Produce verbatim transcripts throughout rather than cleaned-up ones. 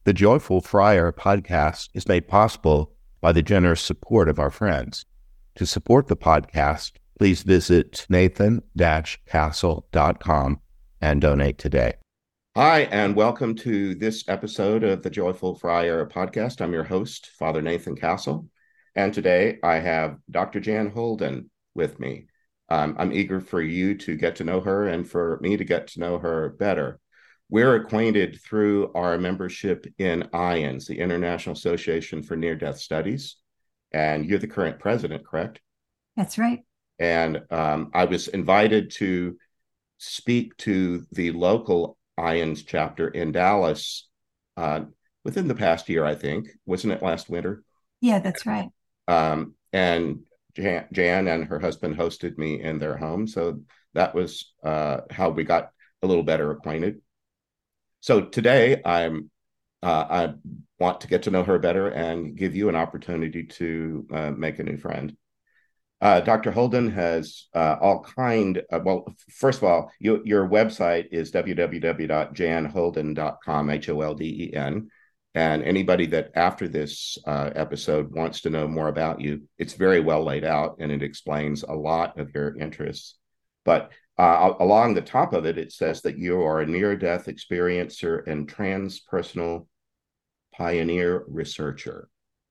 The Joyful Friar podcast is made possible by the generous support of our friends. To support the podcast, please visit nathan dash castle dot com and donate today. Hi, and welcome to this episode of the Joyful Friar podcast. I'm your host, Father Nathan Castle, and today I have Doctor Jan Holden with me. Um, I'm eager for you to get to know her and for me to get to know her better. We're acquainted through our membership in I A N S, the International Association for Near-Death Studies, and you're the current president, correct? That's right. And um, I was invited to speak to the local I A N S chapter in Dallas uh, within the past year, I think. Wasn't it last winter? Yeah, that's right. Um, and Jan, Jan and her husband hosted me in their home. So that was uh, how we got a little better acquainted. So today I'm uh, I want to get to know her better and give you an opportunity to uh, make a new friend. Uh, Doctor Holden has uh, all kind of, well, first of all, you, your website is w w w dot jan holden dot com, H O L D E N. And anybody that after this uh, episode wants to know more about you, it's very well laid out and it explains a lot of your interests. But uh, along the top of it, it says that you are a near-death experiencer and transpersonal pioneer researcher.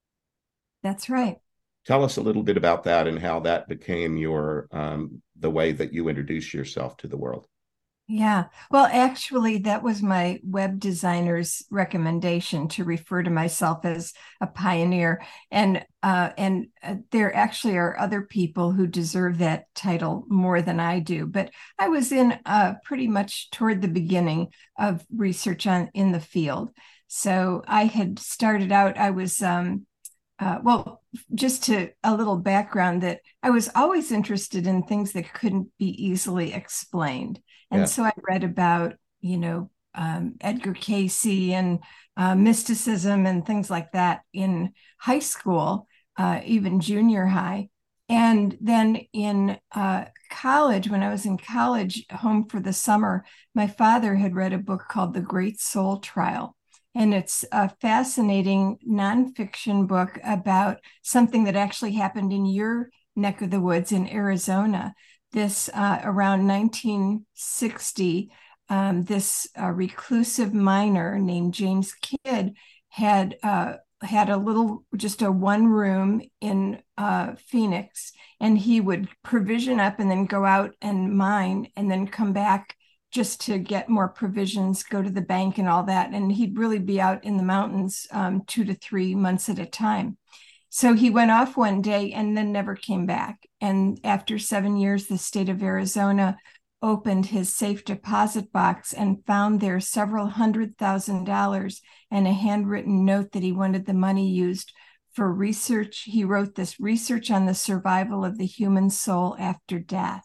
That's right. Tell us a little bit about that and how that became your um, the way that you introduce yourself to the world. Yeah. Well, actually, that was my web designer's recommendation to refer to myself as a pioneer. And uh, and uh, there actually are other people who deserve that title more than I do. But I was in uh, pretty much toward the beginning of research on in the field. So I had started out, I was um, uh, well, just to a little background that I was always interested in things that couldn't be easily explained. And Yeah. so I read about, you know, um, Edgar Cayce and uh, mysticism and things like that in high school, uh, even junior high. And then in uh, college, when I was in college, home for the summer, my father had read a book called The Great Soul Trial. And it's a fascinating nonfiction book about something that actually happened in your neck of the woods in Arizona. This uh, around nineteen sixty, um, this uh, reclusive miner named James Kidd had uh, had a little, just a one room in uh, Phoenix, and he would provision up and then go out and mine and then come back just to get more provisions, go to the bank and all that. And he'd really be out in the mountains um, two to three months at a time. So he went off one day and then never came back. And after seven years, the state of Arizona opened his safe deposit box and found there several hundred thousand dollars and a handwritten note that he wanted the money used for research. He wrote this research on the survival of the human soul after death.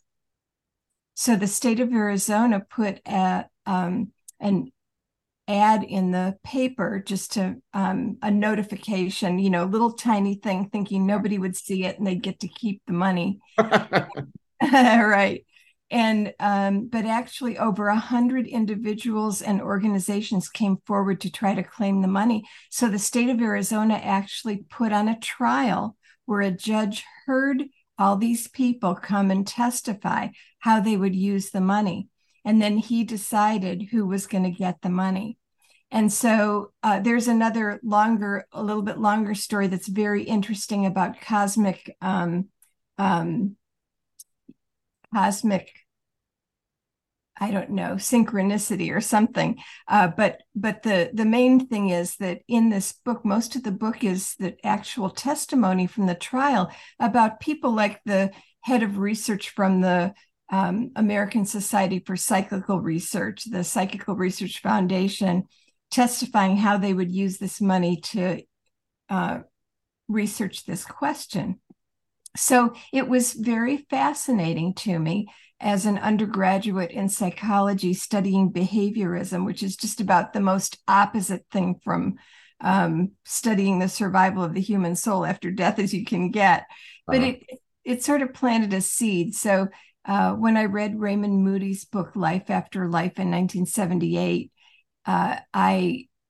So the state of Arizona put a, um, an ad in the paper, just to um, a notification, you know, little tiny thing, thinking nobody would see it and they'd get to keep the money. Right. And um, but actually over a hundred individuals and organizations came forward to try to claim the money. So the state of Arizona actually put on a trial where a judge heard all these people come and testify how they would use the money. And then he decided who was going to get the money. And so uh, there's another longer, a little bit longer story that's very interesting about cosmic, um, um, cosmic, I don't know, synchronicity or something. Uh, but but the the main thing is that in this book, most of the book is the actual testimony from the trial about people like the head of research from the um, American Society for Psychical Research, the Psychical Research Foundation, testifying how they would use this money to uh, research this question. So it was very fascinating to me as an undergraduate in psychology studying behaviorism, which is just about the most opposite thing from um, studying the survival of the human soul after death as you can get. But Uh-huh. it it sort of planted a seed. So uh, when I read Raymond Moody's book Life After Life in nineteen seventy-eight, uh, I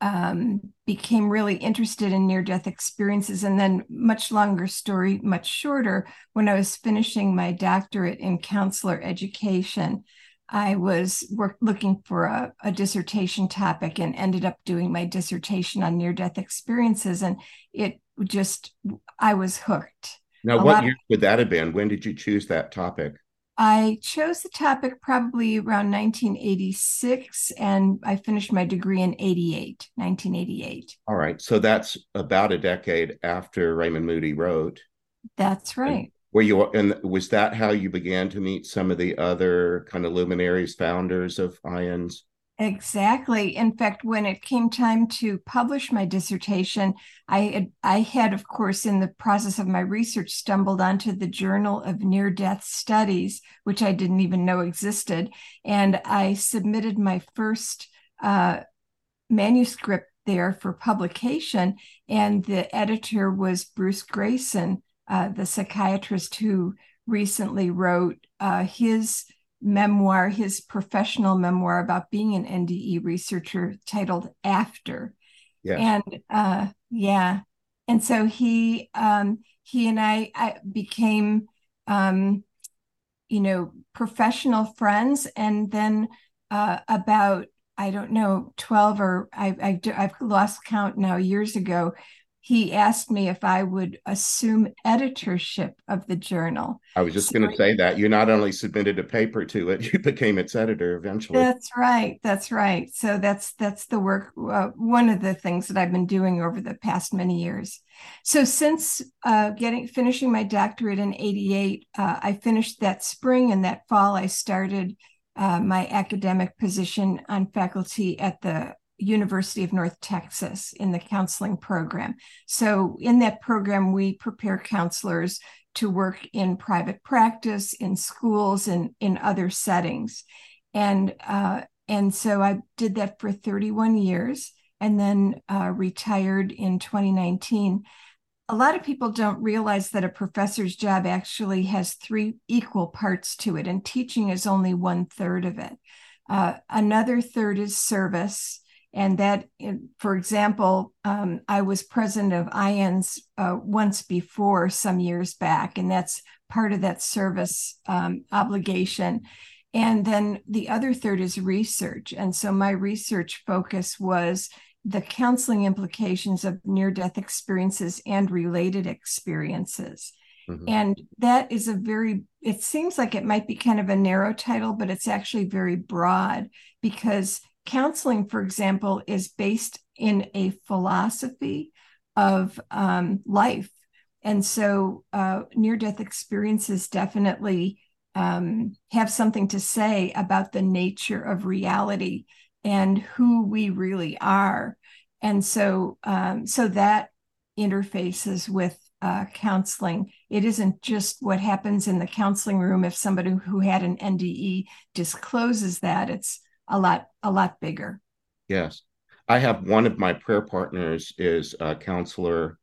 um, became really interested in near-death experiences. And then, much longer story, much shorter, when I was finishing my doctorate in counselor education, I was work, looking for a, a dissertation topic and ended up doing my dissertation on near-death experiences. And it just, I was hooked. Now, A what lot year would that have been? When did you choose that topic? I chose the topic probably around nineteen eighty-six, and I finished my degree in eighty-eight, nineteen eighty-eight. All right. So that's about a decade after Raymond Moody wrote. That's And right. were you, and was that how you began to meet some of the other kind of luminaries, founders of I A N S? Exactly. In fact, when it came time to publish my dissertation, I had, I had, of course, in the process of my research, stumbled onto the Journal of Near-Death Studies, which I didn't even know existed. And I submitted my first uh, manuscript there for publication. And the editor was Bruce Greyson, uh, the psychiatrist who recently wrote uh, his memoir, his professional memoir about being an N D E researcher titled After. Yes. And uh, yeah, and so he um, he and I, I became um, you know professional friends, and then uh, about I don't know twelve or I, I I've lost count now years ago. He asked me if I would assume editorship of the journal. I was just So going to say that you not only submitted a paper to it, you became its editor eventually. that's right. That's right. So that's that's the work. Uh, one of the things that I've been doing over the past many years. So since uh, getting finishing my doctorate in eighty-eight, uh, I finished that spring, and that fall I started uh, my academic position on faculty at the University of North Texas in the counseling program. So in that program, we prepare counselors to work in private practice, in schools, and in other settings. And uh, and so I did that for thirty-one years, and then uh, retired in twenty nineteen. A lot of people don't realize that a professor's job actually has three equal parts to it, and teaching is only one third of it. Uh, another third is service. And that, for example, um, I was president of I A N S uh, once before some years back, and that's part of that service um, obligation. And then the other third is research. And so my research focus was the counseling implications of near-death experiences and related experiences. Mm-hmm. And that is a very, it seems like it might be kind of a narrow title, but it's actually very broad, because counseling, for example, is based in a philosophy of um, life. And so uh, near-death experiences definitely um, have something to say about the nature of reality and who we really are. And so, um, so that interfaces with uh, counseling. It isn't just what happens in the counseling room if somebody who had an N D E discloses that. It's a lot, a lot bigger. Yes. I have one of my prayer partners is a counselor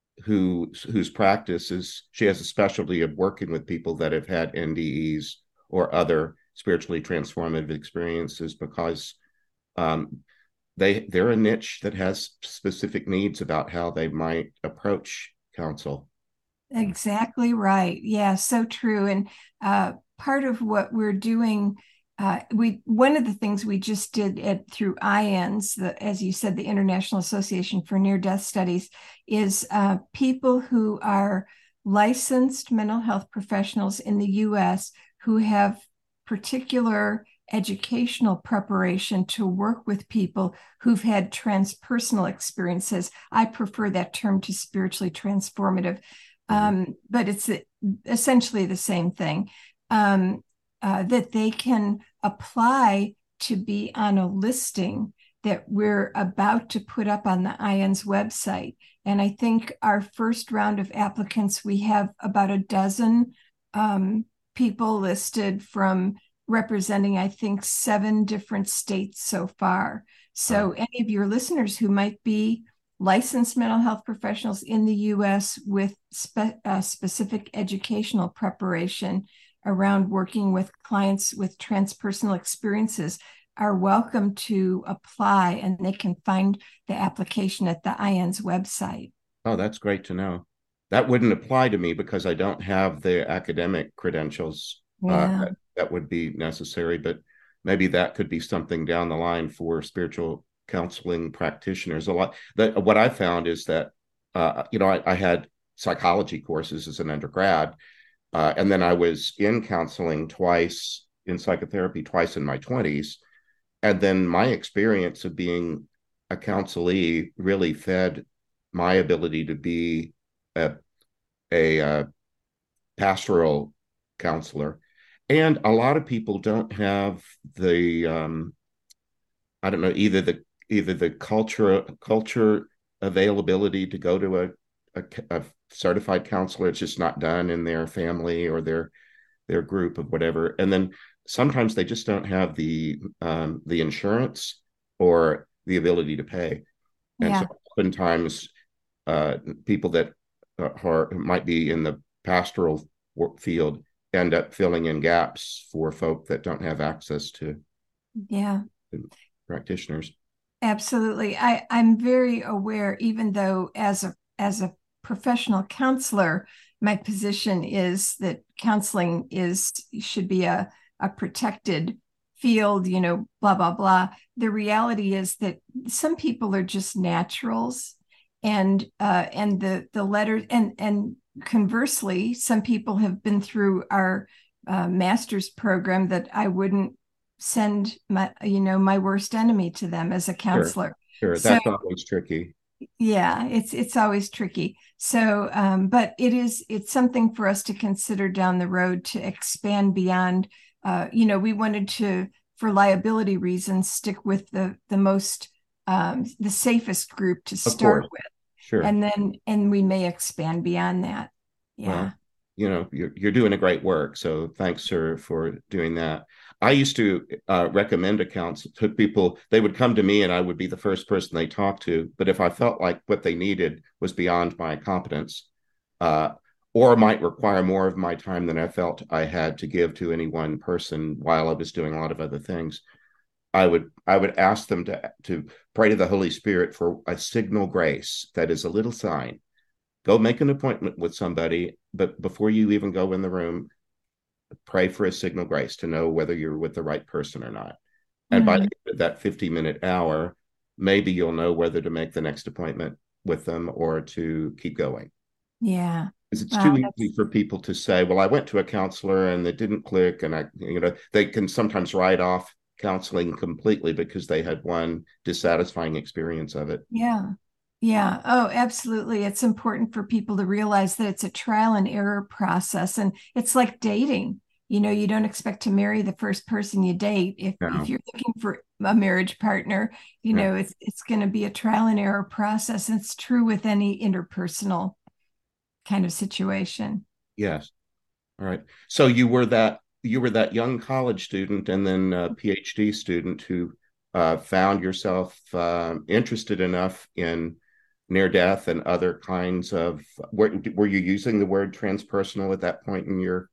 who whose practice is, she has a specialty of working with people that have had N D Es or other spiritually transformative experiences, because um, they they're a niche that has specific needs about how they might approach counsel. Exactly right. Yeah, so true. And uh, part of what we're doing, uh, we one of the things we just did at through I A N S, the, as you said, the International Association for Near-Death Studies, is uh, people who are licensed mental health professionals in the U S who have particular educational preparation to work with people who've had transpersonal experiences. I prefer that term to spiritually transformative. Um, but it's essentially the same thing, um, uh, that they can apply to be on a listing that we're about to put up on the I A N S website. And I think our first round of applicants, we have about a dozen um, people listed from representing, I think, seven different states so far. So any of your listeners who might be licensed mental health professionals in the U S with spe- uh, specific educational preparation around working with clients with transpersonal experiences, are welcome to apply, and they can find the application at the I A N S website. Oh, that's great to know. That wouldn't apply to me because I don't have the academic credentials uh, Yeah. that, that would be necessary, but maybe that could be something down the line for spiritual counseling practitioners. A lot that what I found is that uh, you know I, I had psychology courses as an undergrad, uh, and then I was in counseling twice in psychotherapy twice in my twenties, and then my experience of being a counselee really fed my ability to be a, a uh, pastoral counselor. And a lot of people don't have the um, I don't know, either the either the culture culture availability to go to a, a, a certified counselor. It's just not done in their family or their their group of whatever. And then sometimes they just don't have the um, the insurance or the ability to pay. And so Yeah. oftentimes uh, people that uh, are might be in the pastoral field end up filling in gaps for folk that don't have access to, Yeah. to practitioners. Absolutely. I, I'm very aware, even though as a as a professional counselor, my position is that counseling is should be a, a protected field, you know, blah, blah, blah. The reality is that some people are just naturals, and uh, and the the letters and and conversely, some people have been through our uh, master's program that I wouldn't send my, you know, my worst enemy to them as a Sure, counselor. sure. So That's always tricky. yeah, it's it's always tricky. So um, but it is it's something for us to consider down the road to expand beyond. Uh, you know, we wanted to, for liability reasons, stick with the the most um, the safest group to Of start course, with, sure. and then and we may expand beyond that. Yeah. Well, you know, you're you're doing a great work. So thanks, sir, for doing that. I used to uh, recommend accounts to people. They would come to me, and I would be the first person they talked to. But if I felt like what they needed was beyond my competence, uh, or might require more of my time than I felt I had to give to any one person while I was doing a lot of other things, I would I would ask them to to pray to the Holy Spirit for a signal grace that is a little sign. Go make an appointment with somebody, but before you even go in the room, pray for a signal grace to know whether you're with the right person or not. And by the Mhm. end of that fifty minute hour, maybe you'll know whether to make the next appointment with them or to keep going. Yeah. Because it's Wow, too that's easy for people to say, well, I went to a counselor and it didn't click. And I, you know, they can sometimes write off counseling completely because they had one dissatisfying experience of it. yeah. Yeah. Oh, absolutely. It's important for people to realize that it's a trial and error process, and it's like dating. You know, you don't expect to marry the first person you date. If if No, you're looking for a marriage partner, you no, know, it's it's going to be a trial and error process. It's true with any interpersonal kind of situation. yes. All right. So you were that you were that young college student and then a PhD student who uh, found yourself uh, interested enough in near death and other kinds of. Were, were you using the word transpersonal at that point in your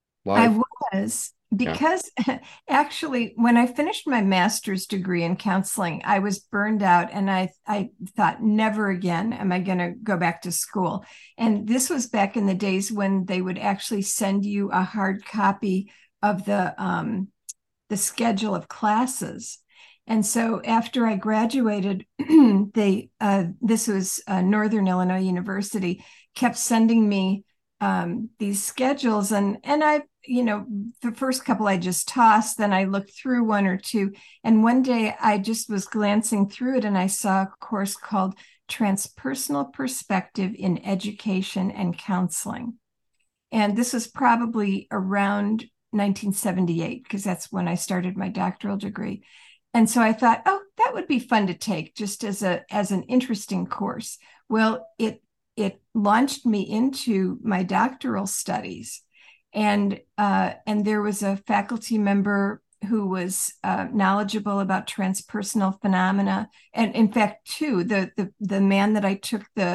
I life? was, Yeah. because actually, when I finished my master's degree in counseling, I was burned out, and I I thought, never again am I going to go back to school. And this was back in the days when they would actually send you a hard copy of the um, the schedule of classes. And so after I graduated, they uh, this was uh, Northern Illinois University kept sending me um, these schedules, and and I, you know, the first couple I just tossed, then I looked through one or two, and one day I just was glancing through it and I saw a course called Transpersonal Perspective in Education and Counseling. And this was probably around nineteen seventy-eight, because that's when I started my doctoral degree. And so I thought, oh, that would be fun to take just as a as an interesting course. Well, it it launched me into my doctoral studies, and uh, and there was a faculty member who was uh, knowledgeable about transpersonal phenomena, and in fact, too, the the the man that I took the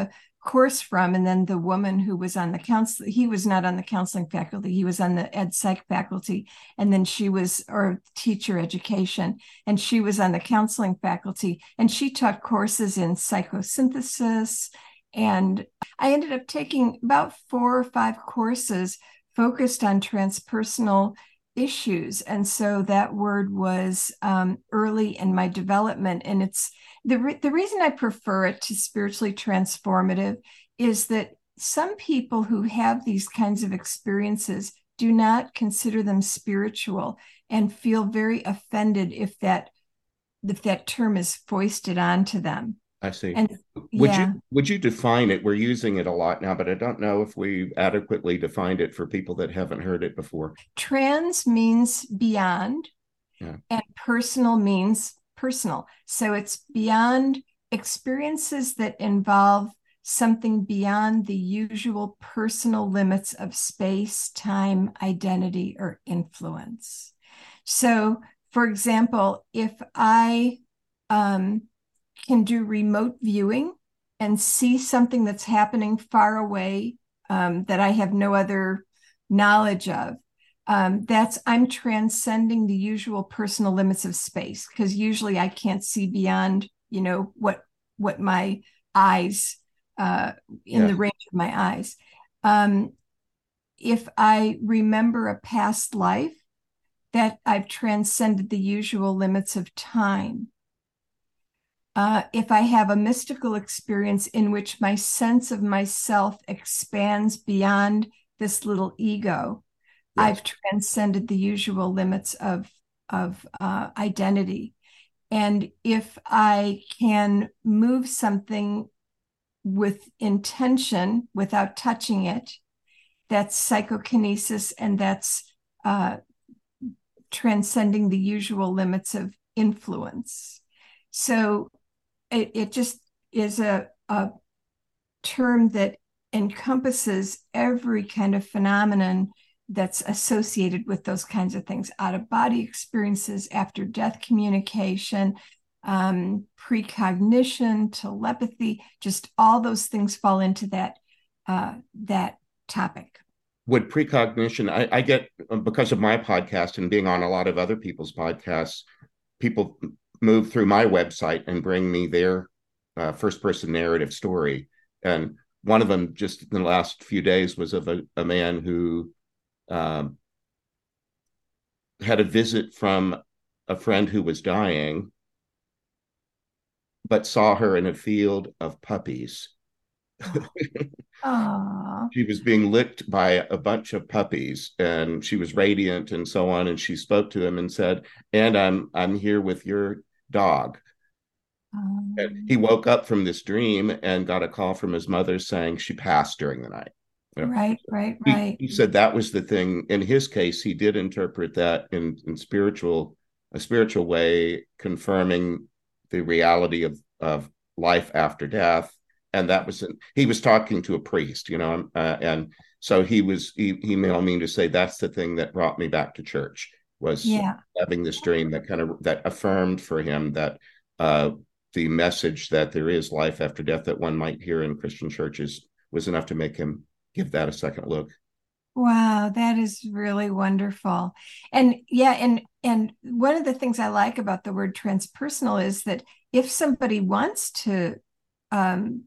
course from. And then the woman who was on the counsel, he was not on the counseling faculty, he was on the ed psych faculty. And then she was, or teacher education, and she was on the counseling faculty. And she taught courses in psychosynthesis. And I ended up taking about four or five courses focused on transpersonal issues. And so that word was um, early in my development. And it's the, re- the reason I prefer it to spiritually transformative is that some people who have these kinds of experiences do not consider them spiritual and feel very offended if that if that term is foisted onto them. I see. And Would yeah, you would you define it? We're using it a lot now, but I don't know if we adequately defined it for people that haven't heard it before. trans means beyond, Yeah. and personal means personal. So it's beyond experiences that involve something beyond the usual personal limits of space, time, identity, or influence. So, for example, if I um, can do remote viewing and see something that's happening far away um, that I have no other knowledge of, um, that's I'm transcending the usual personal limits of space, because usually I can't see beyond, you know, what what my eyes uh, in Yeah. the range of my eyes. Um, if I remember a past life, that I've transcended the usual limits of time. Uh, if I have a mystical experience in which my sense of myself expands beyond this little ego, Yes. I've transcended the usual limits of, of uh, identity. And if I can move something with intention without touching it, that's psychokinesis, and that's uh, transcending the usual limits of influence. So it, it just is a, a term that encompasses every kind of phenomenon that's associated with those kinds of things: out of body experiences, after death communication, um, precognition, telepathy, just all those things fall into that uh, that topic. Would precognition, I, I get, because of my podcast and being on a lot of other people's podcasts, people move through my website and bring me their uh, first person narrative story. And one of them just in the last few days was of a, a man who um, had a visit from a friend who was dying, but saw her in a field of puppies. Oh, She was being licked by a bunch of puppies, and she was radiant and so on. And she spoke to him and said, "And I'm I'm here with your dog." And um, he woke up from this dream and got a call from his mother saying she passed during the night. You know, right, right, he, right. he said that was the thing. In his case, he did interpret that in, in spiritual, a spiritual way, confirming the reality of, of life after death. And that was, he was talking to a priest, you know, uh, and so he was, he, he may all mean to say that's the thing that brought me back to church, was Yeah, having this dream that kind of, that affirmed for him that uh, the message that there is life after death that one might hear in Christian churches was enough to make him give that a second look. wow, that is really wonderful. And yeah, and and one of the things I like about the word transpersonal is that if somebody wants to um,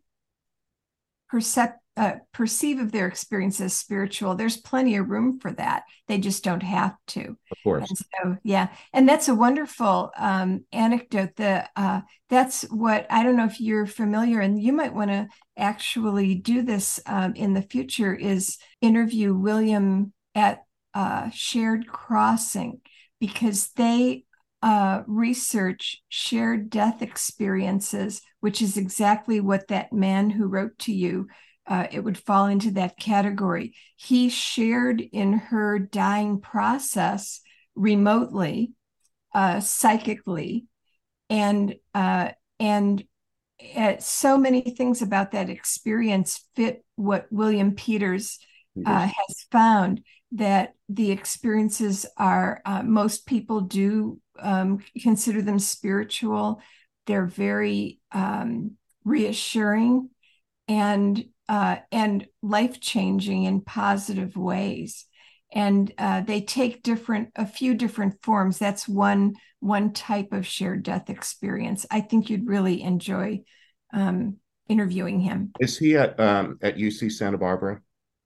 percep- uh, perceive of their experience as spiritual, there's plenty of room for that. They just don't have to. Of course. And so, yeah, and that's a wonderful um, anecdote. That uh, that's what, I don't know if you're familiar, and you might want to actually do this um, in the future, is interview William at uh, Shared Crossing, because they uh, research shared death experiences, which is exactly what that man who wrote to you, uh, it would fall into that category. He shared in her dying process remotely, uh, psychically, and uh, and uh, so many things about that experience fit what William Peters uh, has found, that the experiences are, uh, most people do um, consider them spiritual. They're very um, reassuring, and uh, and life changing in positive ways. And uh, they take different a few different forms. That's one one type of shared death experience. I think you'd really enjoy um, interviewing him. Is he at um, at U C Santa Barbara?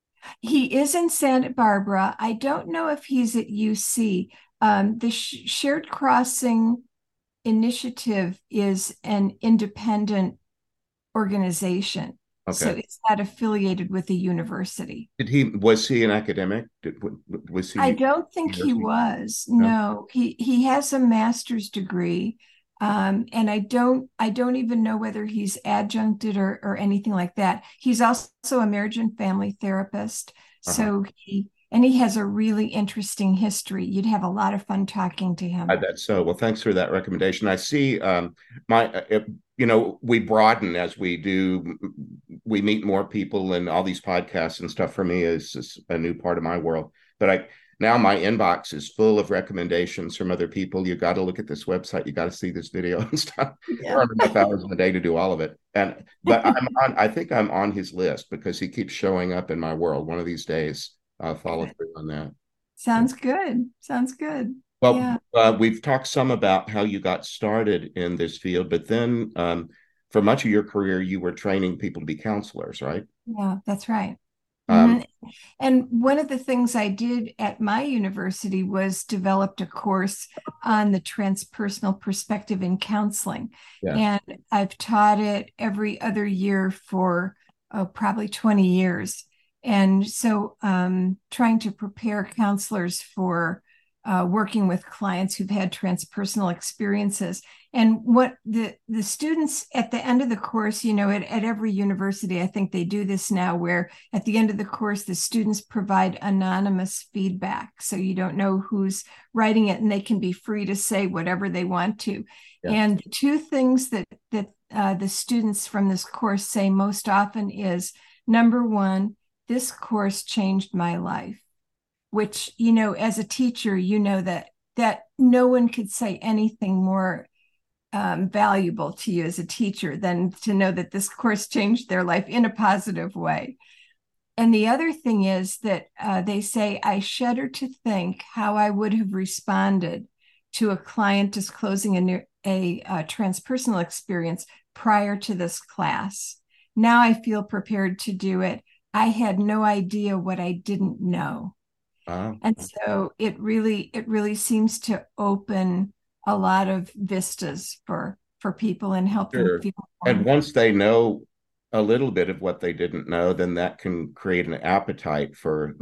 He is in Santa Barbara. I don't know if he's at U C. Um, the Sh- Shared Crossing Initiative is an independent organization. So Okay. it's not affiliated with a university. Did he was he an academic? Did, was I he don't think he university? was. No. No, he he has a master's degree. Um, and I don't I don't even know whether he's adjuncted or or anything like that. He's also a marriage and family therapist. Uh-huh. So he and he has a really interesting history. You'd have a lot of fun talking to I him. bet so. Well, thanks for that recommendation. I see um, my, uh, you know, we broaden as we do. We meet more people and all these podcasts and stuff for me is, is a new part of my world. But I now my inbox is full of recommendations from other people. You got to look at this website. You got to see this video and stuff. There Yeah. aren't enough hours in the day to do all of it. And but I'm on. I think I'm on his list because he keeps showing up in my world. One of these days, I'll follow Good. through on that. Sounds good. Sounds good. Well, Yeah. uh, we've talked some about how you got started in this field, but then um, for much of your career, you were training people to be counselors, right? Yeah, that's right. Um, hmm And one of the things I did at my university was developed a course on the transpersonal perspective in counseling. yes. And I've taught it every other year for oh, probably twenty years. And so um, trying to prepare counselors for uh, working with clients who've had transpersonal experiences. And what the the students at the end of the course, you know, at, at every university, I think they do this now, where at the end of the course, the students provide anonymous feedback. So you don't know who's writing it, and they can be free to say whatever they want to. Yeah. And the two things that that uh, the students from this course say most often is, number one, this course changed my life. Which, you know, as a teacher, you know that that no one could say anything more um, valuable to you as a teacher than to know that this course changed their life in a positive way. And the other thing is that uh, they say, I shudder to think how I would have responded to a client disclosing a, a, a transpersonal experience prior to this class. Now I feel prepared to do it. I had no idea what I didn't know. Uh, And so it really, it really seems to open a lot of vistas for for people and help them sure. feel And more. once they know a little bit of what they didn't know, then that can create an appetite for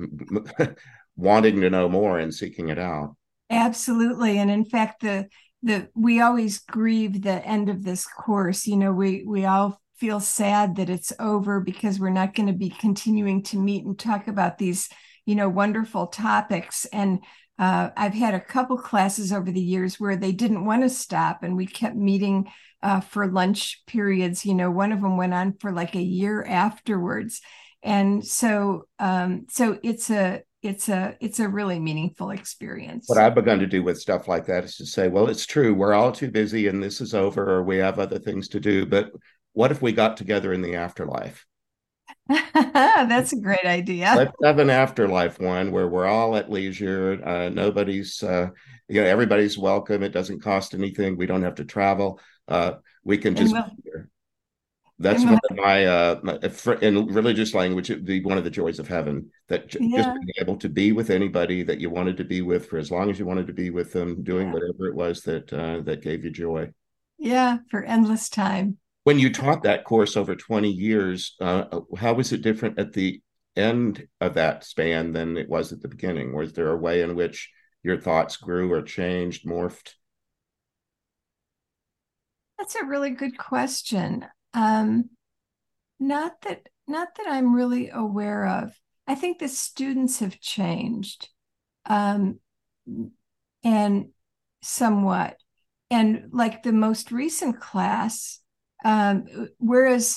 wanting to know more and seeking it out. Absolutely. And in fact, the the we always grieve the end of this course. You know, we we all feel sad that it's over because we're not going to be continuing to meet and talk about these, you know, wonderful topics. And uh, I've had a couple classes over the years where they didn't want to stop, and we kept meeting uh, for lunch periods. You know, one of them went on for like a year afterwards, and so um, so it's a it's a it's a really meaningful What experience. I've begun to do with stuff like that is to say, well, it's true, we're all too busy and this is over, or we have other things to do. But what if we got together in the afterlife? That's a great idea. Let's have an afterlife one where we're all at leisure. Uh, nobody's, uh, you know, everybody's welcome. It doesn't cost anything. We don't have to travel. Uh, we can And just we'll be here. That's and one we'll of my, uh, my in religious language, it'd be one of the joys of heaven. That j- just yeah, being able to be with anybody that you wanted to be with for as long as you wanted to be with them, doing yeah, whatever it was that uh, that gave you joy. yeah, for endless time. When you taught that course over twenty years, uh, how was it different at the end of that span than it was at the beginning? Was there a way in which your thoughts grew or changed, morphed? That's a really good question. Um, not that not that I'm really aware of. I think the students have changed, um, and somewhat. And like the most recent class, um, whereas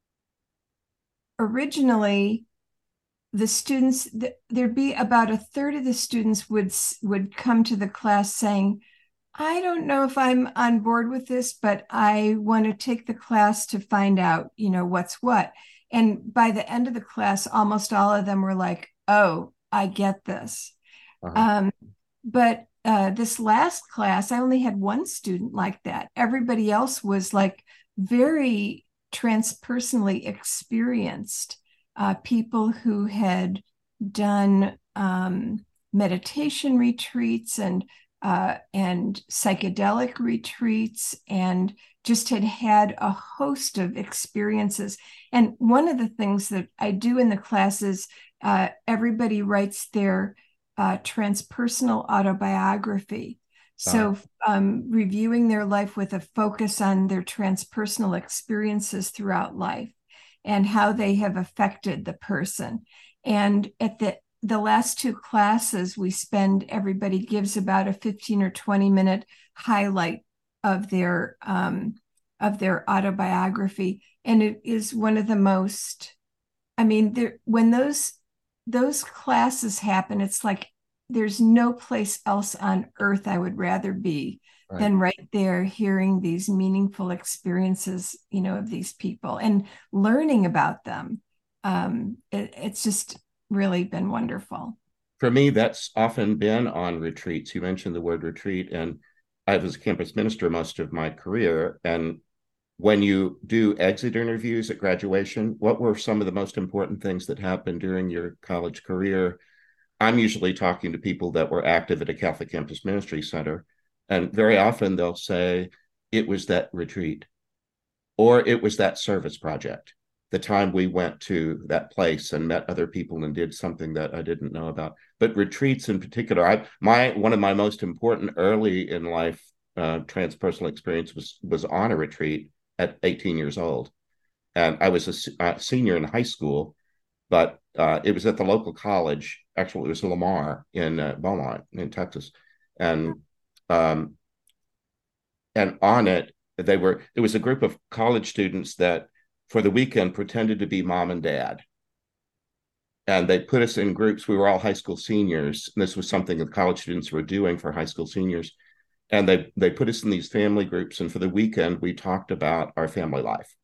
originally the students, there'd be about a third of the students would would come to the class saying, I don't know if I'm on board with this, but I want to take the class to find out, you know, what's what. And by the end of the class, almost all of them were like, oh, I get this. Uh-huh. Um, but uh, this last class, I only had one student like that. Everybody else was like very transpersonally experienced uh, people who had done um, meditation retreats and uh, and psychedelic retreats and just had had a host of experiences. And one of the things that I do in the classes, uh, everybody writes their uh, transpersonal autobiography. Uh, So, um, reviewing their life with a focus on their transpersonal experiences throughout life and how they have affected the person. And at the the last two classes, we spend, everybody gives about a fifteen or twenty minute highlight of their um, of their autobiography. And it is one of the most, I mean, there when those those classes happen, it's like there's no place else on earth I would rather be right. than right there hearing these meaningful experiences, you know, of these people and learning about them. Um, it, it's just really been wonderful. For me, that's often been on retreats. You mentioned the word retreat, and I was a campus minister most of my career. And when you do exit interviews at graduation, what were some of the most important things that happened during your college career? I'm usually talking to people that were active at a Catholic campus ministry center. And very often they'll say, it was that retreat, or it was that service project, the time we went to that place and met other people and did something that I didn't know about. But retreats in particular, I my one of my most important early in life uh, transpersonal experience was was on a retreat at eighteen years old, and I was a, a senior in high school, but uh, it was at the local college. Actually, it was Lamar in uh, Beaumont in Texas, and um, and on it they were it was a group of college students that for the weekend pretended to be mom and dad, and they put us in groups. We were all high school seniors, and this was something that college students were doing for high school seniors. And they they put us in these family groups, and for the weekend we talked about our family life.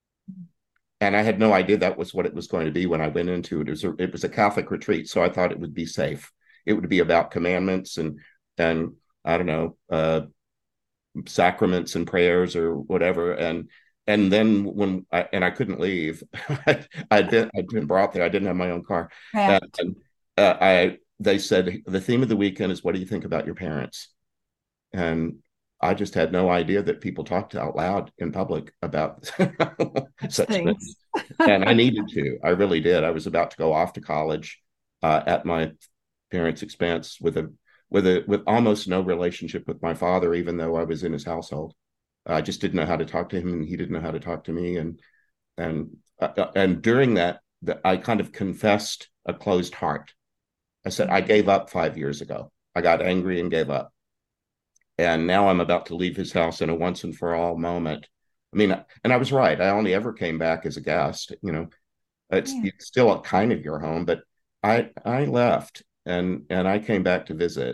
And I had no idea that was what it was going to be when I went into it. It was a, it was a Catholic retreat, so I thought it would be safe. It would be about commandments and and I don't know, uh, sacraments and prayers or whatever. And and then when I and I couldn't leave, I'd been I'd been brought there. I didn't have my own car, and, Correct. and uh, I they said the theme of the weekend is what do you think about your parents? And I just had no idea that people talked out loud in public about Such such things. things. And I needed to. I really did. I was about to go off to college uh, at my parents' expense with a with a with almost no relationship with my father, even though I was in his household. I just didn't know how to talk to him, and he didn't know how to talk to me. And and uh, and during that, the, I kind of confessed a closed heart. I said I gave up five years ago. I got angry and gave up, and now I'm about to leave his house in a once and for all moment. I mean, and I was right. I only ever came back as a guest. You know, it's, Yeah. it's still a kind of your home, but I I left and and I came back to visit.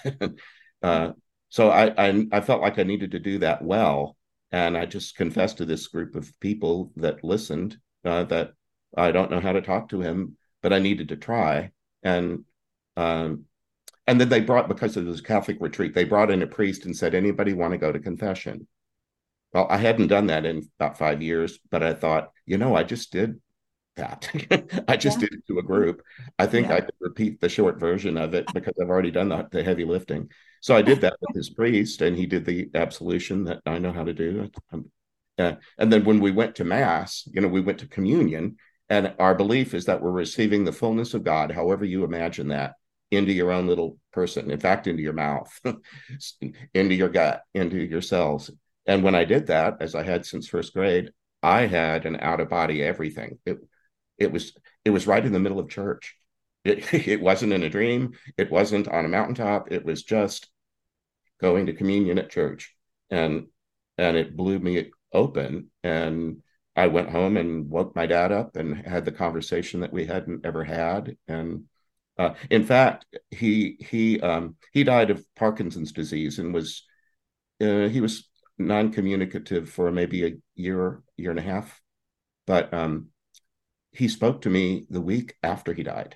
uh, so I, I I felt like I needed to do that well, and I just confessed to this group of people that listened uh, that I don't know how to talk to him, but I needed to try. And um, and then they brought, because it was a Catholic retreat, they brought in a priest and said, anybody want to go to confession? Well, I hadn't done that in about five years, but I thought, you know, I just did that. I just Yeah. did it to a group. I think Yeah. I could repeat the short version of it because I've already done the, the heavy lifting. So I did that with his priest, and he did the absolution that I know how to do. Um, uh, and then when we went to Mass, you know, we went to communion, and our belief is that we're receiving the fullness of God, however you imagine that, into your own little person. In fact, into your mouth, into your gut, into your cells. And when I did that, as I had since first grade, I had an out of body everything. It it was it was right in the middle of church. It it wasn't in a dream. It wasn't on a mountaintop. It was just going to communion at church, and and it blew me open. And I went home and woke my dad up and had the conversation that we hadn't ever had. And uh, in fact, he he um, he died of Parkinson's disease and was uh, he was non-communicative for maybe a year, year and a half, but um, he spoke to me the week after he died.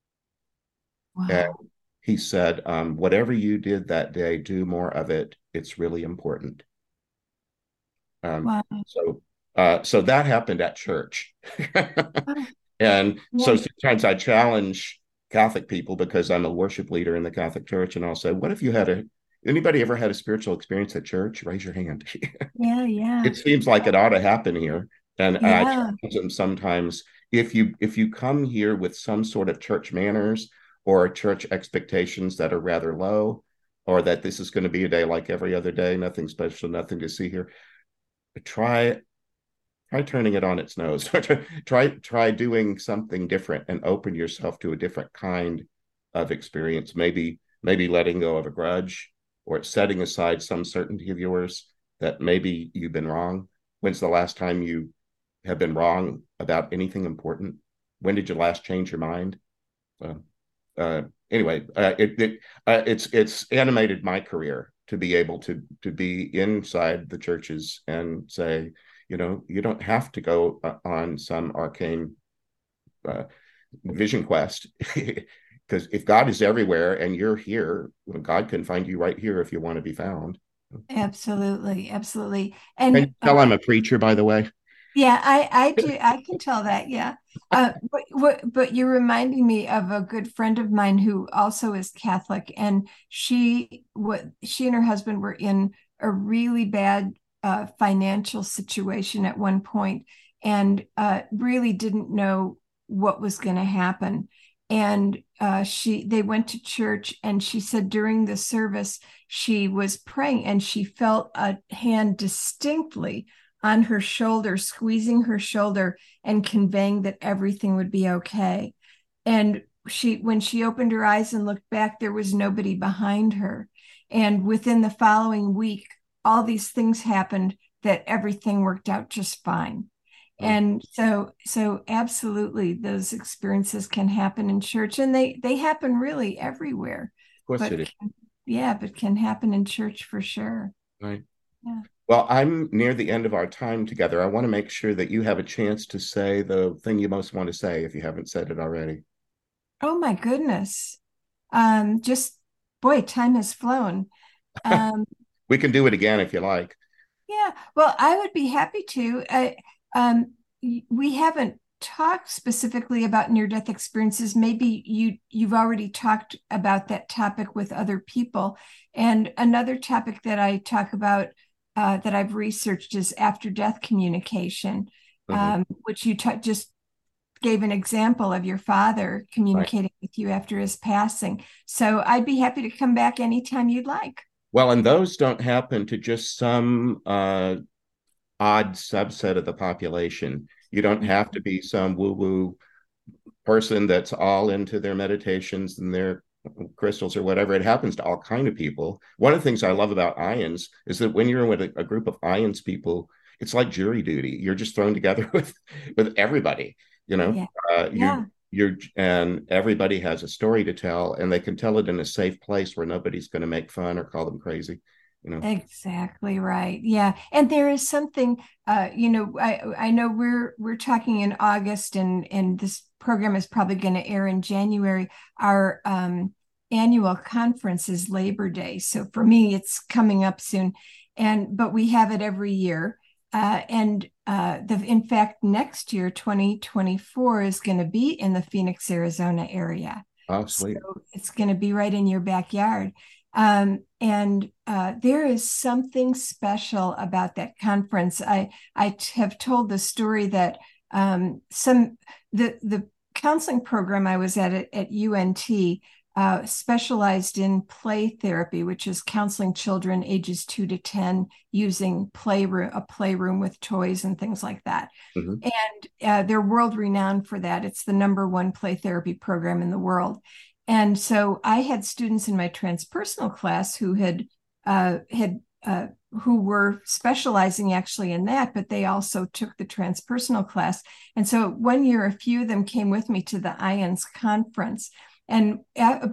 And Wow. he said, um, whatever you did that day, do more of it. It's really important. Um, Wow. so, uh, so that happened at church. Oh, And so yeah. sometimes I challenge Catholic people because I'm a worship leader in the Catholic Church, and I'll say, "What if you had a anybody ever had a spiritual experience at church? Raise your hand." Yeah. Yeah. It seems like it ought to happen here, and I Yeah. challenge them sometimes. If you if you come here with some sort of church manners or church expectations that are rather low, or that this is going to be a day like every other day, nothing special, nothing to see here, try try turning it on its nose. try try doing something different and open yourself to a different kind of experience. Maybe maybe letting go of a grudge or setting aside some certainty of yours that maybe you've been wrong. When's the last time you have been wrong about anything important? When did you last change your mind? Uh, uh, anyway, uh, it, it uh, it's it's animated my career to be able to to be inside the churches and say, you know, you don't have to go uh, on some arcane uh, vision quest. Because if God is everywhere and you're here, God can find you right here if you want to be found. Absolutely. Absolutely. Can And you uh, tell I'm a preacher, by the way? yeah, I I do I can tell that. Yeah. Uh, but, what, but you're reminding me of a good friend of mine who also is Catholic, and she what she and her husband were in a really bad uh, financial situation at one point, and uh, really didn't know what was going to happen. And uh, she they went to church, and she said during the service she was praying, and she felt a hand distinctly on her shoulder, squeezing her shoulder and conveying that everything would be okay. And she, when she opened her eyes and looked back, there was nobody behind her. And within the following week, all these things happened that everything worked out just fine. Oh, of And so, so absolutely, those experiences can happen in church, and they they happen really everywhere. course it But is. can, yeah, but can happen in church for sure. Right. Yeah. Well, I'm near the end of our time together. I want to make sure that you have a chance to say the thing you most want to say if you haven't said it already. Oh my goodness. Um, just boy, time has flown. Um, We can do it again if you like. yeah, well, I would be happy to. I, um, we haven't talked specifically about near-death experiences. Maybe you you've already talked about that topic with other people. And another topic that I talk about uh, that I've researched is after-death communication, Mhm. um, which you ta- just gave an example of your father Right. communicating with you after his passing. So I'd be happy to come back anytime you'd like. Well, and those don't happen to just some uh, odd subset of the population. You don't have to be some woo-woo person that's all into their meditations and their crystals or whatever. It happens to all kind of people. One of the things I love about ions is that when you're with a, a group of ions people, it's like jury duty. You're just thrown together with with everybody. You know, Yeah. uh, you Yeah. you're and everybody has a story to tell, and they can tell it in a safe place where nobody's going to make fun or call them crazy. You know. Exactly right. Yeah. And there is something uh you know I I know we're we're talking in August, and and this program is probably going to air in January. Our um annual conference is Labor Day. So for me it's coming up soon. And but we have it every year. Uh and uh the in fact next year twenty twenty-four is going to be in the Phoenix, Arizona area. Oh, So sweet. it's going to be right in your backyard. Um, and uh, there is something special about that conference. I I have told the story that um, some the the counseling program I was at at, at U N T uh, specialized in play therapy, which is counseling children ages two to ten using playroom a playroom with toys and things like that. Mm-hmm. And uh, they're world renowned for that. It's the number one play therapy program in the world. And so I had students in my transpersonal class who had uh, had uh, who were specializing actually in that, but they also took the transpersonal class. And so one year, a few of them came with me to the IONS conference, and about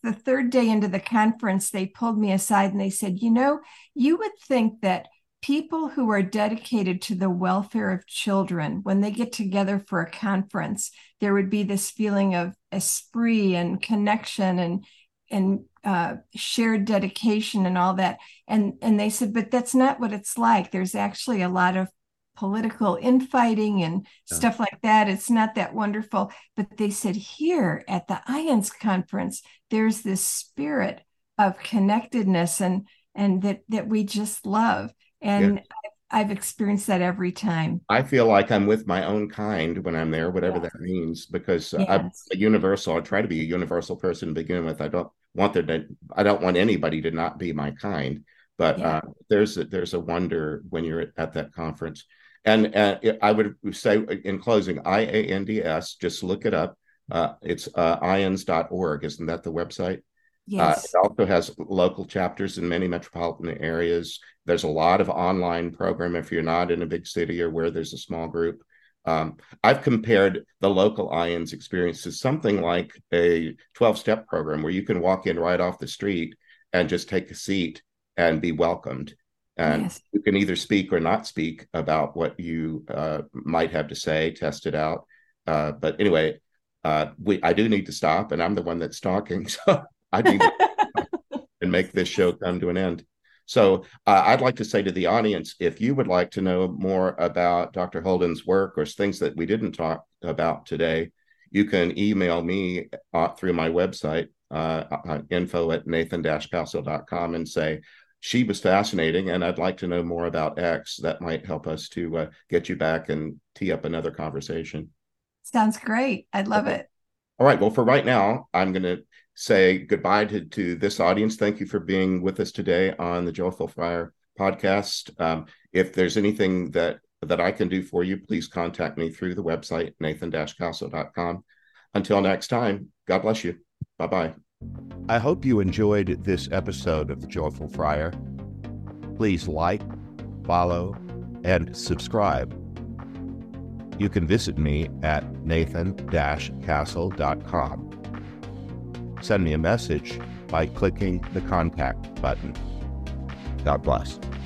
the third day into the conference, they pulled me aside and they said, you know, you would think that people who are dedicated to the welfare of children, when they get together for a conference, there would be this feeling of esprit and connection and and uh, shared dedication and all that. And and they said, but that's not what it's like. There's actually a lot of political infighting and yeah. stuff like that. It's not that wonderful. But they said here at the I A N S conference, there's this spirit of connectedness and and that that we just love. And yeah. I've, I've experienced that every time. I feel like I'm with my own kind when I'm there, whatever yes. that means, because yes. I'm a universal. I try to be a universal person to begin with. I don't want there to, I don't want anybody to not be my kind. But yeah. uh, there's a, there's a wonder when you're at, at that conference. And uh, I would say in closing, I A N D S, just look it up. Uh, it's uh, I A N S dot org. Isn't that the website? Yes. Uh, it also has local chapters in many metropolitan areas. There's a lot of online program if you're not in a big city or where there's a small group. Um, I've compared the local I A N S experience to something like a twelve-step program where you can walk in right off the street and just take a seat and be welcomed. And yes. you can either speak or not speak about what you uh, might have to say, test it out. Uh, but anyway, uh, we I do need to stop, and I'm the one that's talking, so I need to and make this show come to an end. So uh, I'd like to say to the audience, if you would like to know more about Doctor Holden's work or things that we didn't talk about today, you can email me uh, through my website, uh, uh, info at nathan dash castle dot com, and say, she was fascinating, and I'd like to know more about X. That might help us to uh, get you back and tee up another conversation. Sounds great. I'd love okay. it. All right. Well, for right now, I'm going to say goodbye to, to this audience. Thank you for being with us today on the Joyful Friar podcast. Um, if there's anything that, that I can do for you, please contact me through the website, nathan dash castle dot com. Until next time, God bless you. Bye-bye. I hope you enjoyed this episode of the Joyful Friar. Please like, follow, and subscribe. You can visit me at nathan dash castle dot com. Send me a message by clicking the contact button. God bless.